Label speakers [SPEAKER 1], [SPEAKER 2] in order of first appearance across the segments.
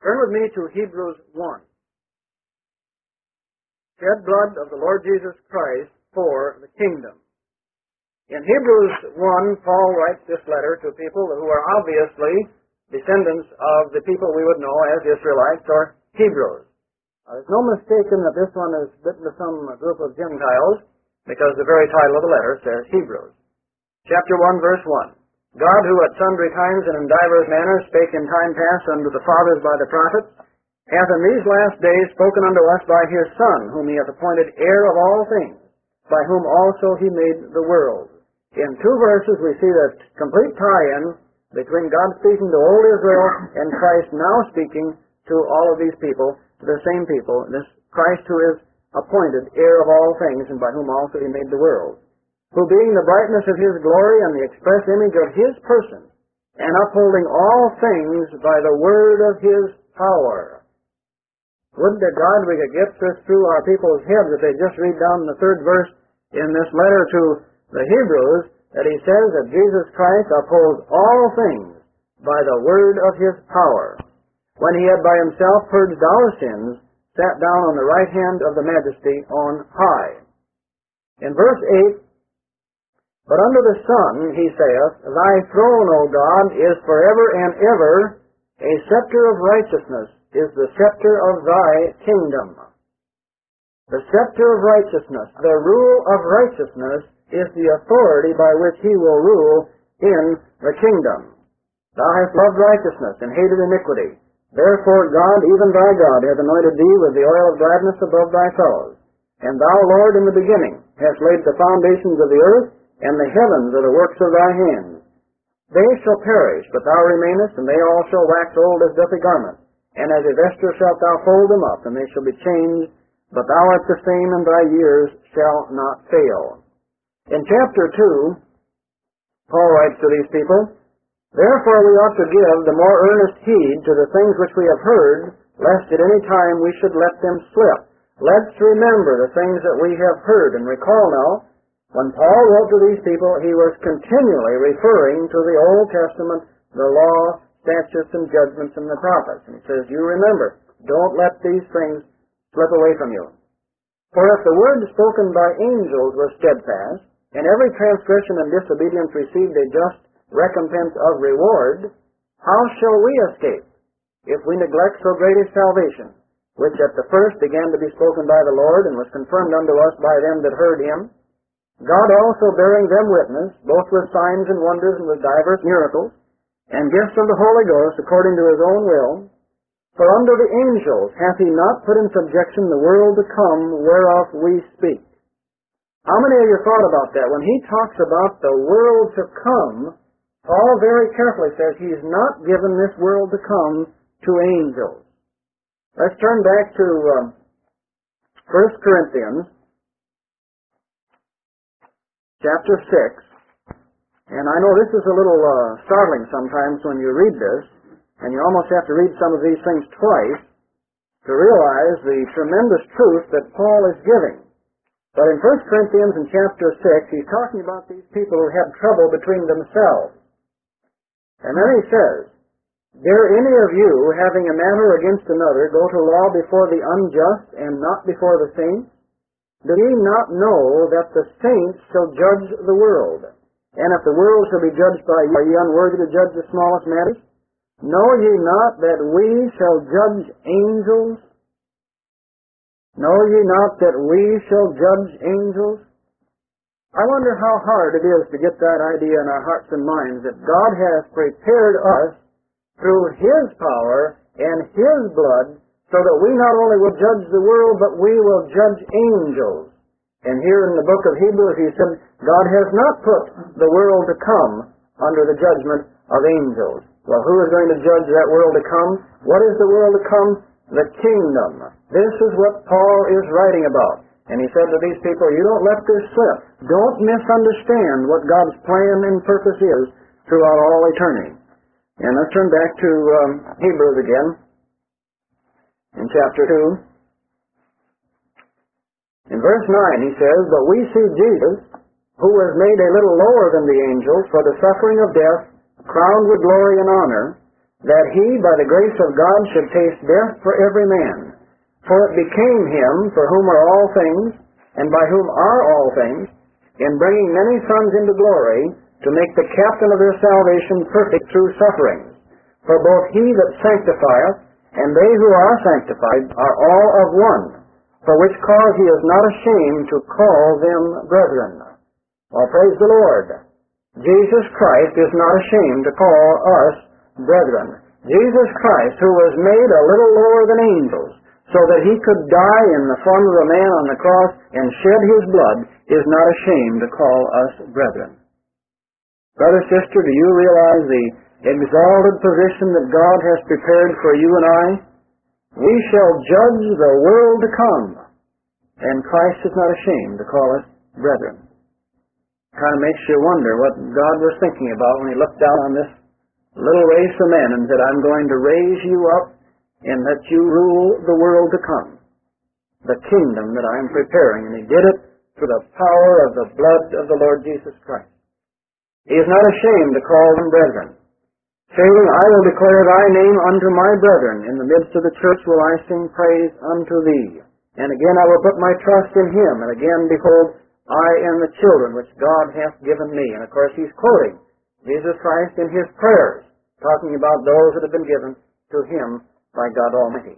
[SPEAKER 1] Turn with me to Hebrews 1. Shed blood of the Lord Jesus Christ for the kingdom. In Hebrews 1, Paul writes this letter to people who are obviously descendants of the people we would know as Israelites or Hebrews. There's no mistaking that this one is written to some group of Gentiles because the very title of the letter says Hebrews. Chapter 1, verse 1. God, who at sundry times and in divers manners spake in time past unto the fathers by the prophets, hath in these last days spoken unto us by his Son, whom he hath appointed heir of all things, by whom also he made the world. In two verses we see that complete tie-in between God speaking to old Israel and Christ now speaking to all of these people, the same people, this Christ who is appointed heir of all things, and by whom also he made the world, who being the brightness of his glory and the express image of his person, and upholding all things by the word of his power. Would to God we could get this through our people's heads if they just read down the third verse in this letter to the Hebrews, that he says that Jesus Christ upholds all things by the word of his power, when he had by himself purged our sins, sat down on the right hand of the majesty on high. In verse 8, But unto the Son he saith, Thy throne, O God, is forever and ever, a scepter of righteousness is the scepter of thy kingdom. The scepter of righteousness, the rule of righteousness, is the authority by which he will rule in the kingdom. Thou hast loved righteousness and hated iniquity. Therefore God, even thy God, hath anointed thee with the oil of gladness above thy fellows. And thou, Lord, in the beginning, hast laid the foundations of the earth, and the heavens are the works of thy hands. They shall perish, but thou remainest, and they all shall wax old as doth a garment. And as a vesture shalt thou fold them up, and they shall be changed, but thou art the same, and thy years shall not fail. In chapter 2, Paul writes to these people, Therefore we ought to give the more earnest heed to the things which we have heard, lest at any time we should let them slip. Let's remember the things that we have heard. And recall now, when Paul wrote to these people, he was continually referring to the Old Testament, the law, statutes, and judgments, and the prophets. And he says, you remember, don't let these things slip away from you. For if the word spoken by angels was steadfast, and every transgression and disobedience received a just recompense of reward, how shall we escape if we neglect so great a salvation, which at the first began to be spoken by the Lord, and was confirmed unto us by them that heard him, God also bearing them witness, both with signs and wonders and with divers miracles, and gifts of the Holy Ghost according to his own will, for unto the angels hath he not put in subjection the world to come, whereof we speak. How many of you thought about that? When he talks about the world to come, Paul very carefully says he's not given this world to come to angels. Let's turn back to 1 Corinthians chapter 6. And I know this is a little startling sometimes when you read this, and you almost have to read some of these things twice to realize the tremendous truth that Paul is giving. But in 1 Corinthians in chapter 6, he's talking about these people who had trouble between themselves. And then he says, Dare any of you, having a matter against another, go to law before the unjust and not before the saints? Do ye not know that the saints shall judge the world? And if the world shall be judged by you, are ye unworthy to judge the smallest matters? Know ye not that we shall judge angels? Know ye not that we shall judge angels? I wonder how hard it is to get that idea in our hearts and minds that God has prepared us through his power and his blood so that we not only will judge the world, but we will judge angels. And here in the book of Hebrews he said, God has not put the world to come under the judgment of angels. Well, who is going to judge that world to come? What is the world to come? The kingdom. This is what Paul is writing about. And he said to these people, you don't let this slip. Don't misunderstand what God's plan and purpose is throughout all eternity. And let's turn back to Hebrews again, in chapter 2. In verse 9 he says, But we see Jesus, who was made a little lower than the angels for the suffering of death, crowned with glory and honor, that he, by the grace of God, should taste death for every man. For it became him, for whom are all things, and by whom are all things, in bringing many sons into glory, to make the captain of their salvation perfect through sufferings. For both he that sanctifieth, and they who are sanctified, are all of one, for which cause he is not ashamed to call them brethren. Well, praise the Lord. Jesus Christ is not ashamed to call us brethren. Jesus Christ, who was made a little lower than angels, so that he could die in the form of a man on the cross and shed his blood, is not ashamed to call us brethren. Brother, sister, do you realize the exalted position that God has prepared for you and I? We shall judge the world to come, and Christ is not ashamed to call us brethren. Kind of makes you wonder what God was thinking about when he looked down on this little race of men and said, I'm going to raise you up and let you rule the world to come, the kingdom that I am preparing. And he did it through the power of the blood of the Lord Jesus Christ. He is not ashamed to call them brethren, saying, I will declare thy name unto my brethren. In the midst of the church will I sing praise unto thee. And again I will put my trust in him. And again, behold, I am the children which God hath given me. And of course he's quoting Jesus Christ in his prayers, talking about those that have been given to him by God Almighty.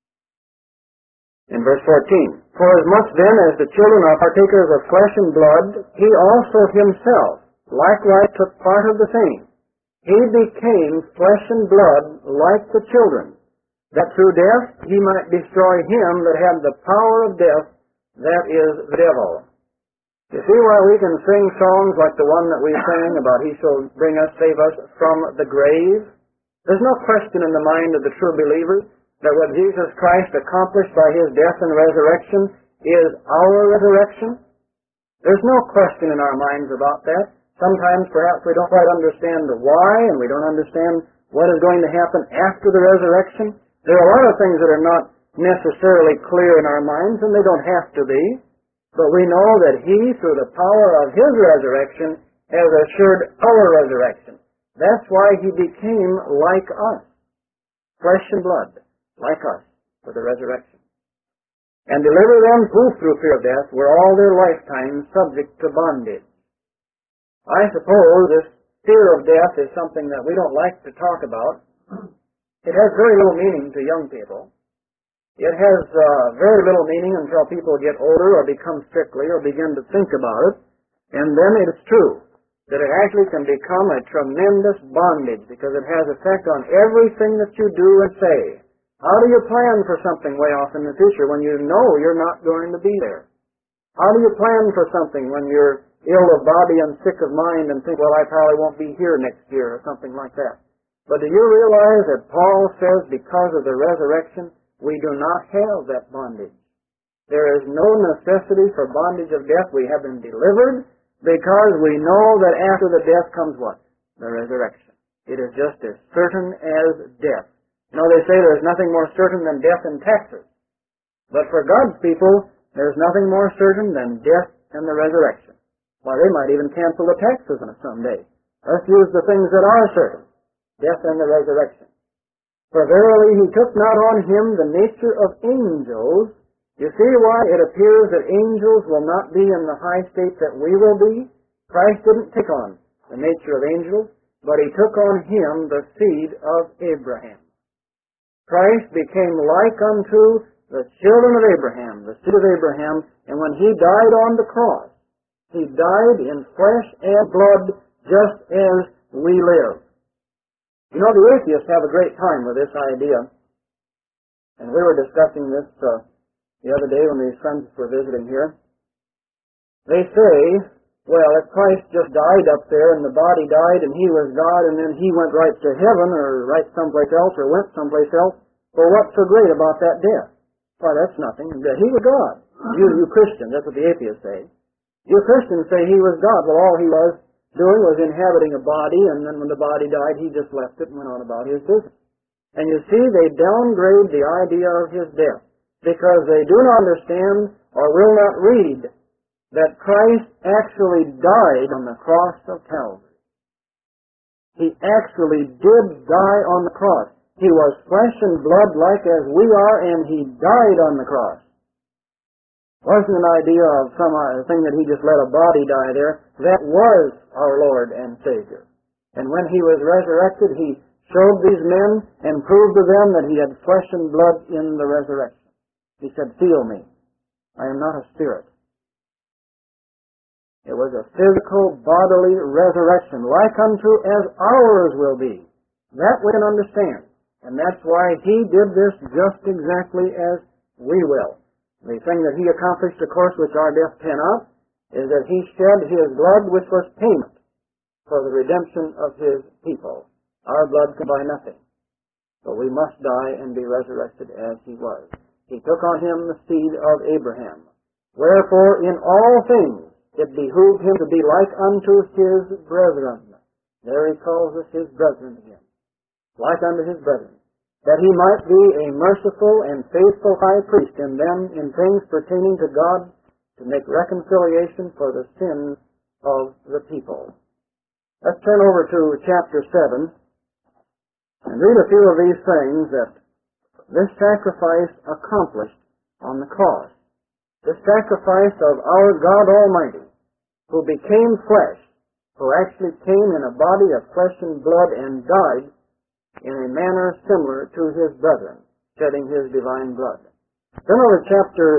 [SPEAKER 1] In verse 14, For as much then as the children are partakers of flesh and blood, he also himself likewise took part of the same. He became flesh and blood like the children, that through death he might destroy him that had the power of death, that is, the devil. You see why we can sing songs like the one that we sang about, He shall bring us, save us from the grave? There's no question in the mind of the true believer that what Jesus Christ accomplished by his death and resurrection is our resurrection. There's no question in our minds about that. Sometimes perhaps we don't quite understand the why, and we don't understand what is going to happen after the resurrection. There are a lot of things that are not necessarily clear in our minds, and they don't have to be. But we know that he, through the power of his resurrection, has assured our resurrection. That's why he became like us, flesh and blood, like us, for the resurrection. And deliver them who, through fear of death, were all their lifetime subject to bondage. I suppose this fear of death is something that we don't like to talk about. It has very little meaning to young people. It has very little meaning until people get older or become sickly or begin to think about it. And then it is true that it actually can become a tremendous bondage because it has effect on everything that you do and say. How do you plan for something way off in the future when you know you're not going to be there? How do you plan for something when you're ill of body and sick of mind and think, well, I probably won't be here next year or something like that? But do you realize that Paul says because of the resurrection, we do not have that bondage. There is no necessity for bondage of death. We have been delivered because we know that after the death comes what? The resurrection. It is just as certain as death. You know, they say there's nothing more certain than death and taxes. But for God's people, there's nothing more certain than death and the resurrection. Why, they might even cancel the taxes on it someday. Let's use the things that are certain. Death and the resurrection. For verily he took not on him the nature of angels. You see why it appears that angels will not be in the high state that we will be? Christ didn't take on the nature of angels, but he took on him the seed of Abraham. Christ became like unto the children of Abraham, the seed of Abraham, and when he died on the cross, he died in flesh and blood just as we live. You know, the atheists have a great time with this idea. And we were discussing this the other day when these friends were visiting here. They say, well, if Christ just died up there and the body died and he was God and then he went right to heaven or right someplace else or went someplace else, well, what's so great about that death? Why, that's nothing. He was God. You Christians, that's what the atheists say. You Christians say he was God. Well, all he was doing was inhabiting a body, and then when the body died, he just left it and went on about his business. And you see, they downgrade the idea of his death because they do not understand or will not read that Christ actually died on the cross of Calvary. He actually did die on the cross. He was flesh and blood like as we are, and He died on the cross. It wasn't an idea of some thing that He just let a body die there. That was our Lord and Savior. And when He was resurrected, He showed these men and proved to them that He had flesh and blood in the resurrection. He said, "Feel me. I am not a spirit." It was a physical, bodily resurrection, like unto as ours will be. That we can understand. And that's why He did this just exactly as we will. The thing that He accomplished, of course, which our death cannot, is that He shed His blood, which was payment for the redemption of His people. Our blood can buy nothing. But we must die and be resurrected as He was. He took on Him the seed of Abraham. Wherefore, in all things, it behooved Him to be like unto His brethren. There He calls us His brethren again. Like unto His brethren. That He might be a merciful and faithful high priest in them in things pertaining to God, to make reconciliation for the sins of the people. Let's turn over to chapter 7 and read a few of these things that this sacrifice accomplished on the cross. The sacrifice of our God Almighty, who became flesh, who actually came in a body of flesh and blood and died in a manner similar to His brethren, shedding His divine blood. Turn over to chapter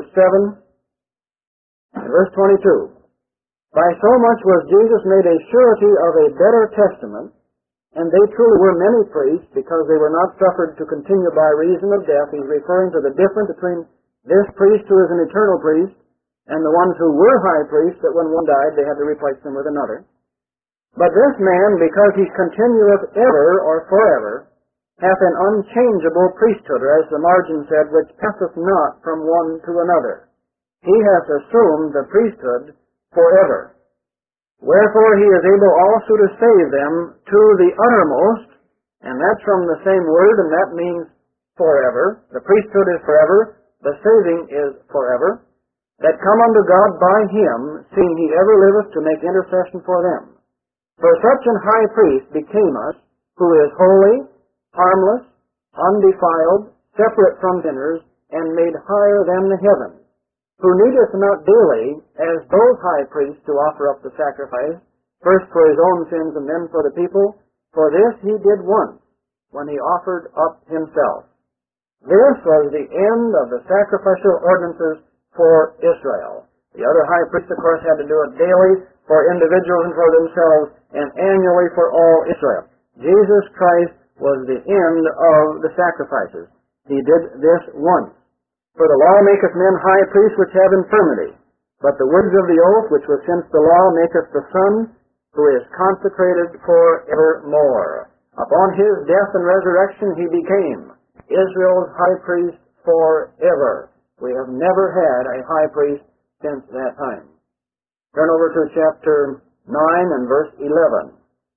[SPEAKER 1] 7, verse 22. By so much was Jesus made a surety of a better testament, and they truly were many priests, because they were not suffered to continue by reason of death. He's referring to the difference between this priest who is an eternal priest and the ones who were high priests, that when one died they had to replace them with another. But this man, because He continueth ever or forever, hath an unchangeable priesthood, or as the margin said, which passeth not from one to another. He hath assumed the priesthood forever. Wherefore He is able also to save them to the uttermost, and that's from the same word, and that means forever. The priesthood is forever, the saving is forever, that come unto God by Him, seeing He ever liveth to make intercession for them. For such an high priest became us, who is holy, harmless, undefiled, separate from sinners, and made higher than the heavens, who needeth not daily, as those high priests, to offer up the sacrifice, first for His own sins and then for the people. For this He did once, when He offered up Himself. This was the end of the sacrificial ordinances for Israel. The other high priests, of course, had to do it daily for individuals and for themselves, and annually for all Israel. Jesus Christ was the end of the sacrifices. He did this once. For the law maketh men high priests which have infirmity, but the words of the oath, which was since the law, maketh the Son, who is consecrated for evermore. Upon His death and resurrection He became Israel's high priest forever. We have never had a high priest since that time. Turn over to chapter 9 and verse 11.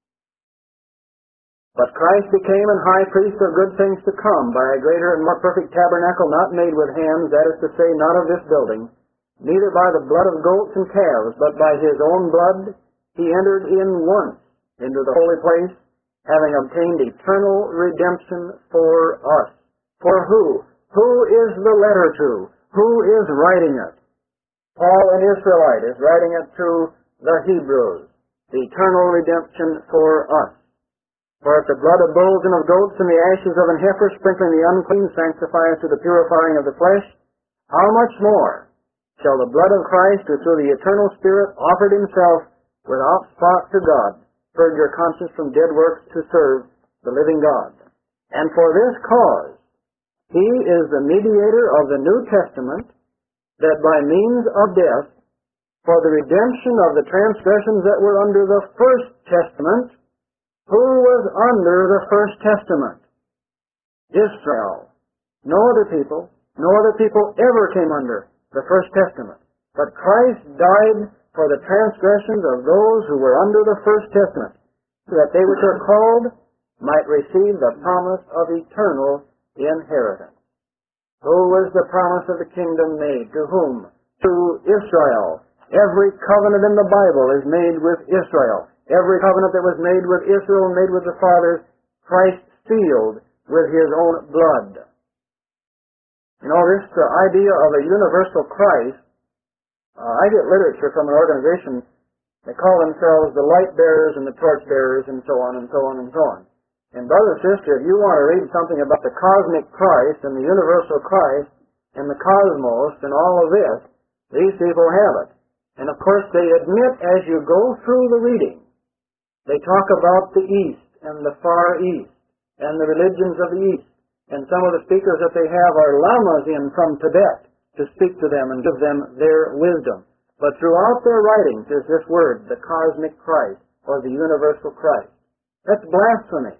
[SPEAKER 1] But Christ became an high priest of good things to come, by a greater and more perfect tabernacle, not made with hands, that is to say, not of this building, neither by the blood of goats and calves, but by His own blood He entered in once into the holy place, having obtained eternal redemption for us. For who? Who is the letter to? Who is writing it? Paul, an Israelite, is writing it to the Hebrews. The eternal redemption for us. For if the blood of bulls and of goats and the ashes of an heifer sprinkling the unclean sanctifieth to the purifying of the flesh, how much more shall the blood of Christ, who through the eternal Spirit offered Himself without spot to God, purge your conscience from dead works to serve the living God? And for this cause He is the mediator of the New Testament, that by means of death, for the redemption of the transgressions that were under the first testament. Who was under the first testament? Israel. No other people ever came under the first testament. But Christ died for the transgressions of those who were under the first testament, so that they which are called might receive the promise of eternal inheritance. Who was the promise of the kingdom made? To whom? To Israel. Every covenant in the Bible is made with Israel. Every covenant that was made with Israel and made with the fathers, Christ sealed with His own blood. You know, this idea of a universal Christ, I get literature from an organization. They call themselves the light bearers and the torch bearers and so on and so on and so on. And brother and sister, if you want to read something about the cosmic Christ and the universal Christ and the cosmos and all of this, these people have it. And of course they admit as you go through the reading, they talk about the East and the Far East and the religions of the East. And some of the speakers that they have are lamas in from Tibet to speak to them and give them their wisdom. But throughout their writings is this word, the cosmic Christ, or the universal Christ. That's blasphemy.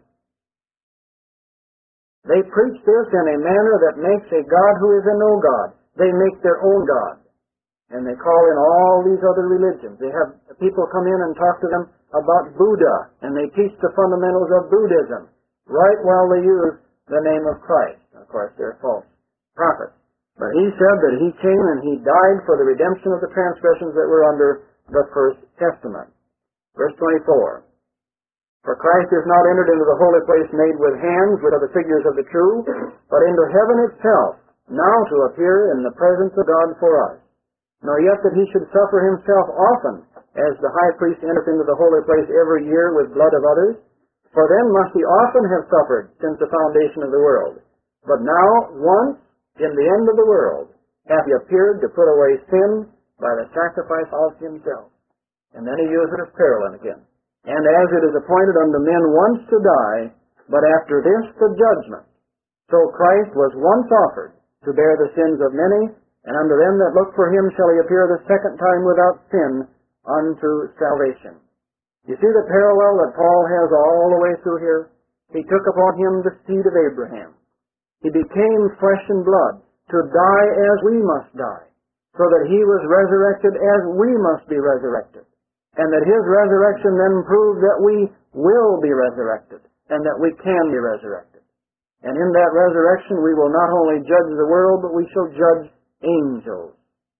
[SPEAKER 1] They preach this in a manner that makes a God who is a no God. They make their own God. And they call in all these other religions. They have people come in and talk to them about Buddha, and they teach the fundamentals of Buddhism, right while they use the name of Christ. Of course, they're false prophets. But He said that He came and He died for the redemption of the transgressions that were under the First Testament. Verse 24. For Christ is not entered into the holy place made with hands, which are the figures of the true, but into heaven itself, now to appear in the presence of God for us. Nor yet that He should suffer Himself often, as the high priest entereth into the holy place every year with blood of others. For then must He often have suffered since the foundation of the world. But now, once, in the end of the world, hath He appeared to put away sin by the sacrifice of Himself. And then He uses it as parallel again. And as it is appointed unto men once to die, but after this the judgment. So Christ was once offered to bear the sins of many, and unto them that look for Him shall He appear the second time without sin unto salvation. You see the parallel that Paul has all the way through here? He took upon Him the seed of Abraham. He became flesh and blood to die as we must die, so that He was resurrected as we must be resurrected, and that His resurrection then proved that we will be resurrected, and that we can be resurrected. And in that resurrection we will not only judge the world, but we shall judge angels.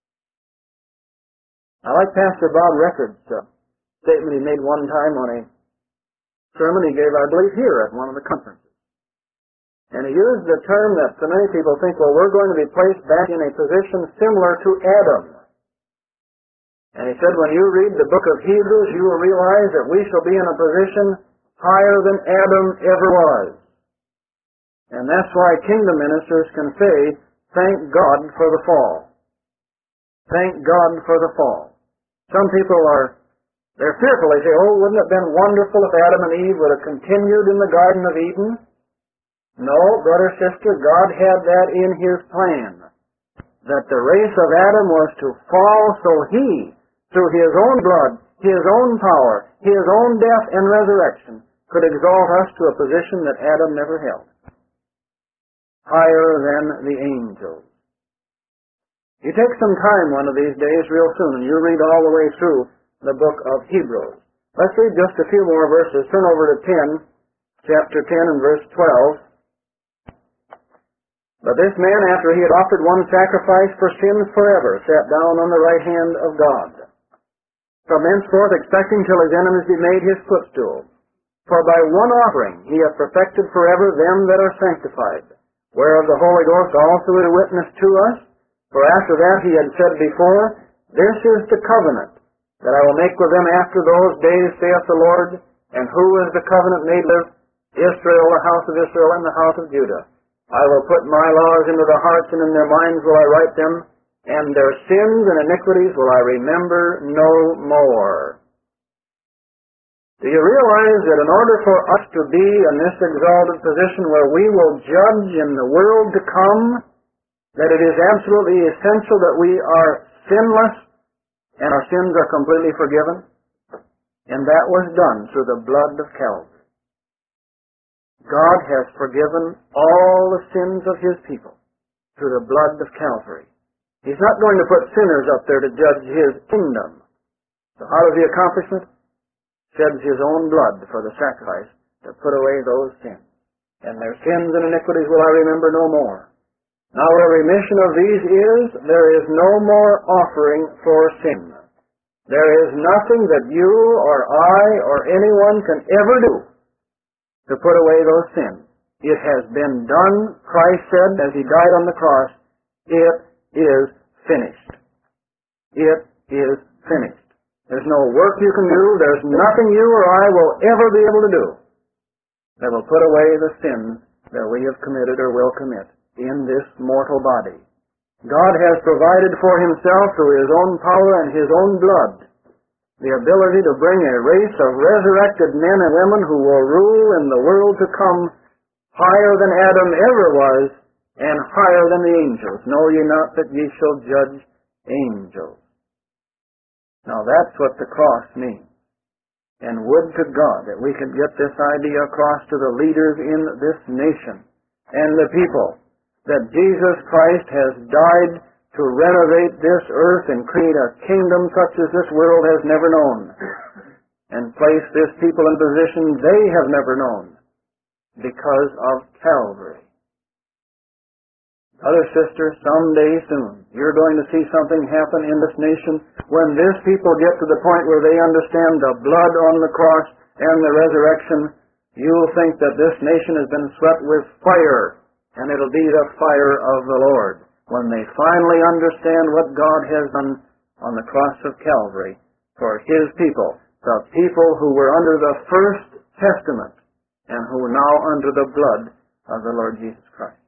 [SPEAKER 1] I like Pastor Bob Record's statement he made one time on a sermon he gave, I believe, here at one of the conferences. And he used the term that so many people think, well, we're going to be placed back in a position similar to Adam. And he said, when you read the book of Hebrews, you will realize that we shall be in a position higher than Adam ever was. And that's why kingdom ministers can say, thank God for the fall. Thank God for the fall. Some people they're fearful. They say, oh, wouldn't it have been wonderful if Adam and Eve would have continued in the Garden of Eden? No, brother, sister, God had that in His plan. That the race of Adam was to fall so He, through His own blood, His own power, His own death and resurrection, could exalt us to a position that Adam never held. Higher than the angels. You take some time one of these days real soon and you read all the way through the book of Hebrews. Let's read just a few more verses. Turn over to chapter 10 and verse 12. But this man, after he had offered one sacrifice for sins forever, sat down on the right hand of God, from henceforth expecting till his enemies be made his footstool. For by one offering he hath perfected forever them that are sanctified, whereof the Holy Ghost also is a witness to us. For after that he had said before, This is the covenant that I will make with them after those days, saith the Lord. And who is the covenant made with? Israel, the house of Israel, and the house of Judah. I will put my laws into their hearts, and in their minds will I write them, and their sins and iniquities will I remember no more. Do you realize that in order for us to be in this exalted position where we will judge in the world to come, that it is absolutely essential that we are sinless and our sins are completely forgiven? And that was done through the blood of Calvary. God has forgiven all the sins of His people through the blood of Calvary. He's not going to put sinners up there to judge His kingdom. So how does He accomplish it? Sheds His own blood for the sacrifice to put away those sins. And their sins and iniquities will I remember no more. Now the remission of these is, there is no more offering for sin. There is nothing that you or I or anyone can ever do to put away those sins. It has been done. Christ said as He died on the cross, it is finished. It is finished. There's no work you can do. There's nothing you or I will ever be able to do that will put away the sins that we have committed or will commit in this mortal body. God has provided for Himself through His own power and His own blood the ability to bring a race of resurrected men and women who will rule in the world to come higher than Adam ever was and higher than the angels. Know ye not that ye shall judge angels? Now that's what the cross means. And would to God that we could get this idea across to the leaders in this nation and the people, that Jesus Christ has died to renovate this earth and create a kingdom such as this world has never known, and place this people in position they have never known because of Calvary. Brother, sister, someday soon, you're going to see something happen in this nation when this people get to the point where they understand the blood on the cross and the resurrection. You'll think that this nation has been swept with fire, and it'll be the fire of the Lord when they finally understand what God has done on the cross of Calvary for His people, the people who were under the first testament and who are now under the blood of the Lord Jesus Christ.